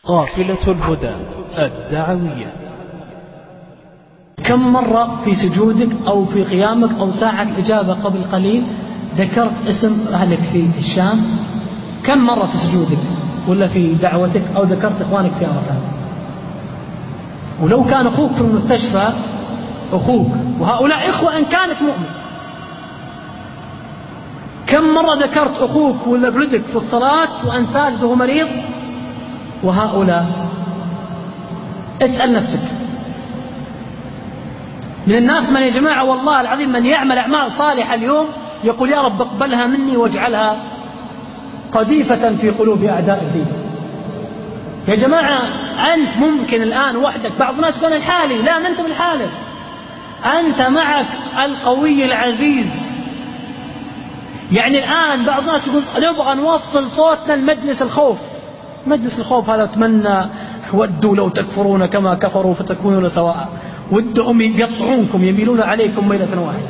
قافلة الهدى الدعوية. كم مرة في سجودك أو في قيامك أو ساعة الإجابة قبل قليل ذكرت اسم أهلك في الشام؟ كم مرة في سجودك ولا في دعوتك أو ذكرت إخوانك في أركان؟ ولو كان أخوك في المستشفى أخوك، وهؤلاء إخوة إن كانت مؤمن، كم مرة ذكرت أخوك ولا ابنتك في الصلاة وأنت ساجد وهو مريض؟ وهؤلاء اسأل نفسك. من الناس من يا جماعة والله العظيم من يعمل أعمال صالحة اليوم يقول يا رب اقبلها مني واجعلها قذيفة في قلوب أعداء الدين. يا جماعة أنت ممكن الآن وحدك، بعض الناس يقول الحالي، لا ما أنت بالحالة، أنت معك القوي العزيز. يعني الآن بعض الناس يقول نبغى نوصل صوتنا لمجلس الخوف. مجلس الخوف هذا أتمنى ودوا لو تكفرون كما كفروا فتكونون سواء، ودهم يقطعونكم يميلون عليكم ميلة واحدة.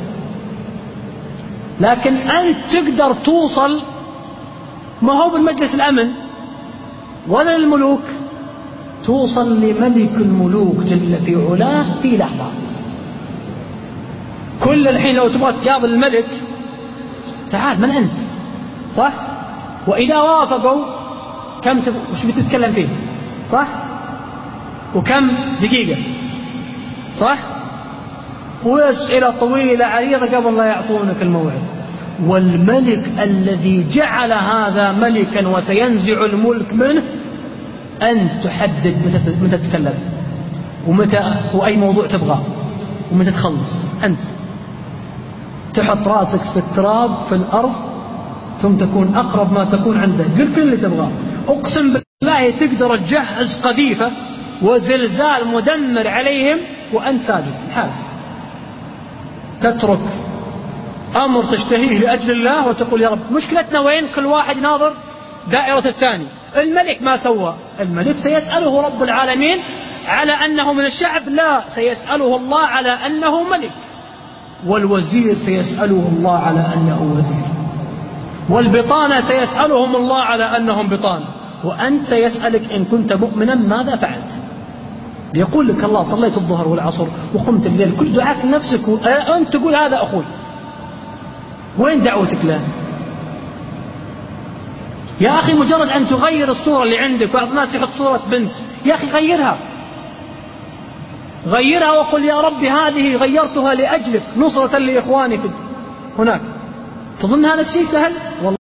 لكن أنت تقدر توصل، ما هو بالمجلس الأمن ولا الملوك، توصل لملك الملوك جل في علاه في لحظة. كل الحين لو تبغى تقابل الملك تعال من أنت، صح؟ وإذا وافقوا كم وش بتتكلم فيه، صح؟ وكم دقيقة، صح؟ وأسئلة طويلة عريضة قبل لا يعطونك الموعد. والملك الذي جعل هذا ملكا وسينزع الملك منه أن تحدد متى تتكلم ومتى وأي موضوع تبغى ومتى تخلص. أنت تحط راسك في التراب في الأرض ثم تكون أقرب ما تكون عنده، قل كل اللي تبغاه. أقسم بالله تقدر تجهز قذيفة وزلزال مدمر عليهم وأنت ساجد الحال. تترك أمر تشتهيه لأجل الله وتقول يا رب. مشكلتنا وين؟ كل واحد ناظر دائرة الثاني. الملك ما سوى، الملك سيسأله رب العالمين على أنه من الشعب، لا سيسأله الله على أنه ملك. والوزير سيسأله الله على أنه وزير، والبطانة سيسألهم الله على أنهم بطانة، وأنت سيسألك إن كنت مؤمنا ماذا فعلت. يقول لك الله صليت الظهر والعصر وقمت الليل، كل دعاك لنفسك وأنت تقول هذا أخوي. وين دعوتك له يا أخي؟ مجرد أن تغير الصورة اللي عندك. بعض الناس يحط صورة بنت، يا أخي غيرها وقل يا رب هذه غيرتها لأجلك نصرة لإخواني في هناك. تظن هذا الشيء سهل؟ والله